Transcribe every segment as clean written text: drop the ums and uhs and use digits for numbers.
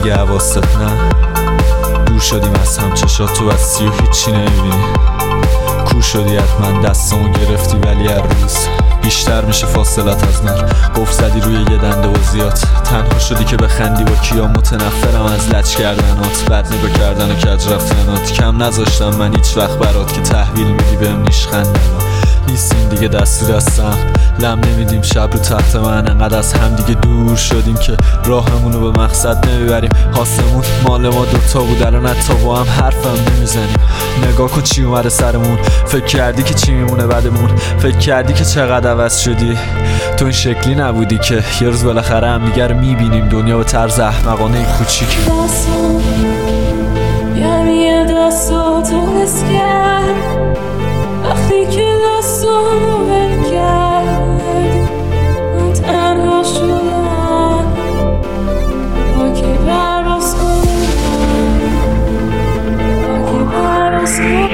دیگه حواست نه؟ دور شدیم از هم، چشات تو بستی و هیچی نمیبینی. کور شدی حتما دستامو گرفتی، ولی هر روز بیشتر میشه فاصلت از من. قفل زدی روی یه دنده بازیات، تنها شدی که بخندی با کیا. متنفرم از لج کردنات، بد نگاه کردن و کج رفتنات. کم نذاشتم من هیچ وقت برات که تحویل میدی بهم نیشخند. نیستیم دیگه دست تو دستم، لم نمیدیم شب رو تحت من. انقدر از هم دیگه دور شدیم که راهمونو به مقصد نمیبریم. آسمون مال ما دوتا بود، الان حتی با هم حرفم نمیزنیم. نگاه کن چی اومده سرمون، فکر کردی که چی میمونه بعدمون؟ فکر کردی که چقدر عوض شدی؟ تو این شکلی نبودی که یه روز بالاخره هم دیگه رو میبینیم. دنیا به طرز احمقانه کوچیک یعنی دستاتو حس کرد وقتی که دستامو ول کرد. من تنها شدم با که پرواز کنم، با که پرواز کنم.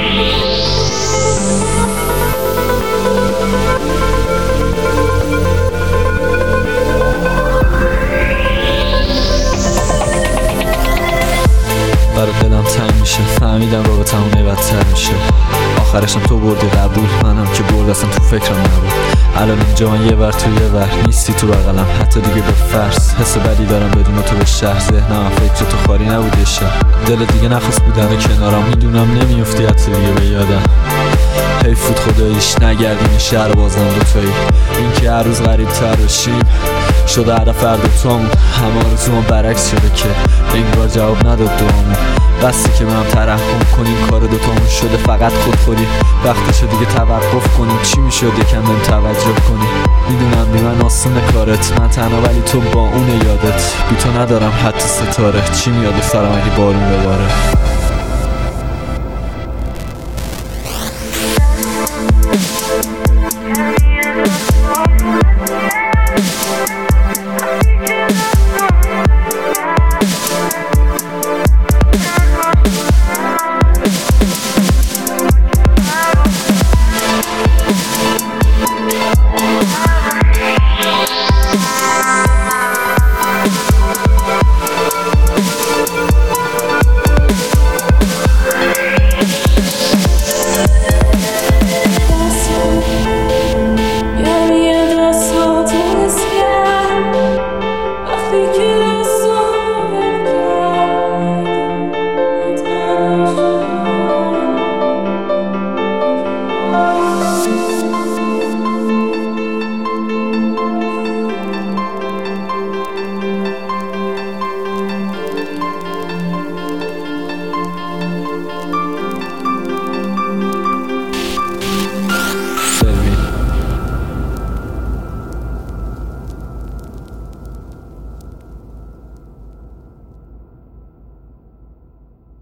برای دلم تنگ میشه، فهمیدم رابطمون بدتر میشه. آخرشم تو بردی قبول، منم که برد اصلا تو فکرم نبود. الان اینجا من یه ور تو یه ور، نیستی تو بغلم حتی دیگه به فرض. حس بدی دارم بدون تو به شهر، ذهنم فکر تو خالی نبود یه شهر. دل دیگه نخواست بودن کنارم، میدونم نمیافتی حتی دیگه به یادم. حیف بود خداییش نگردیم این شهر بازم دوتایی. این که هر روز غریب تر بشیم شده هدف هر دوتامون. همه آرزومون برعکس شده که انگار جواب نداد دوامون. بستی که من ترحم کنیم، کار دوتامون شده فقط خودخوری. وقتشه دیگه توقف کنیم، چی میشد یکم بهم توجه کنی. میدونم بی من آسونه کارت، من تنها ولی تو با اون یادت. بی تو ندارم حتی ستاره، چی میاد سرم اگه بارون بباره.